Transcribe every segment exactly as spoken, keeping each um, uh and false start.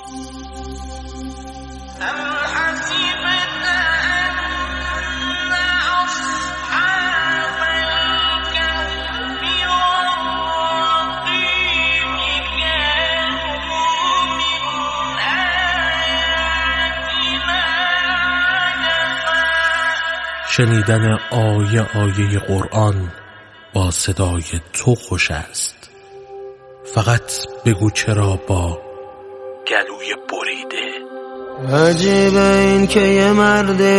شنیدن آیه آیه قرآن با صدای تو خوش است. فقط بگو چرا با گلوی بریده. عجیبه این که یه مرده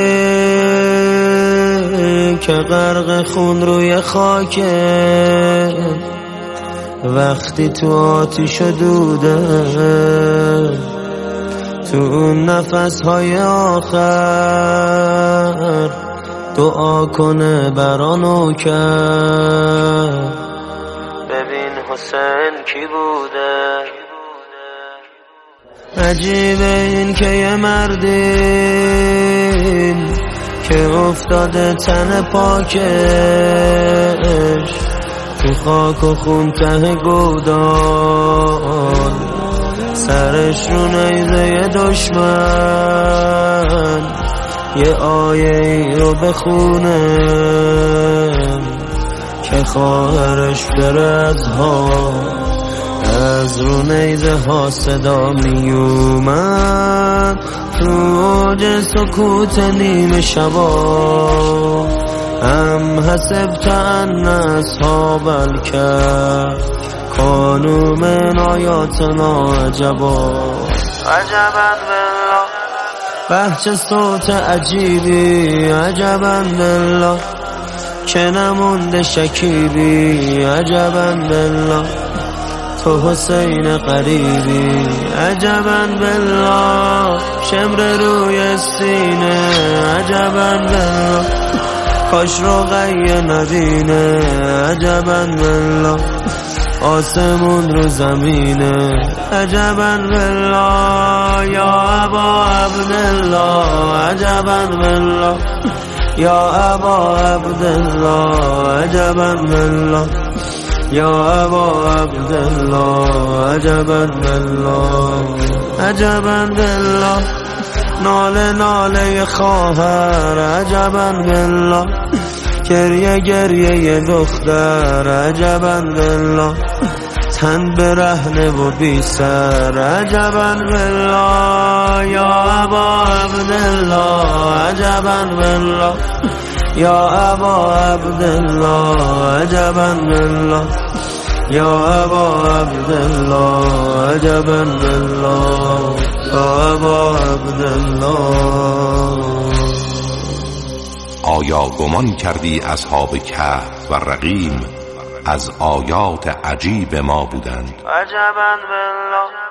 که غرق خون روی خاکه، وقتی تو آتیش و دوده، تو اون نفس‌های آخر دعا کنه برانو کرد. ببین حسین کی بوده. عجیبه این که یه مردیم که افتاده تن پاکش، تو خاک و خون ته گودان، سرش رو نیزه دشمن یه آیه ای رو بخونه که خواهرش بره از ها. از رو نیزه ها صدا می اومد تو اوج سکوت نیمه شبا. ام حسبت ان اصحاب الکهف کانوا من آیاتنا عجبا. عجبا بالله، به چه صوت عجیبی، عجبا بالله که نمونده شکیبی، عجبا بالله تو حسین قریبی، عجبا بالله شمر روی سینه، عجبا بالله کاش رقیه نبینه، عجبا بالله آسمون رو زمینه، عجبا بالله یا ابا عبدالله، عجبا بالله یا ابا عبدالله، عجبا بالله یا ابا عبدالله، عجبا بالله، عجبا بالله ناله ناله خواهر، عجبا بالله گریه گریه دختر، عجبا بالله تن برهنه و بی سر، عجبا بالله یا ابا عبدالله، عجبا بالله یا ابا عبدالله، عجبا بالله یا ابا عبدالله، عجبا بالله یا ابا عبدالله. آیا گمان کردی اصحاب کهف و رقیم از آیات عجیب ما بودند؟ عجبا بالله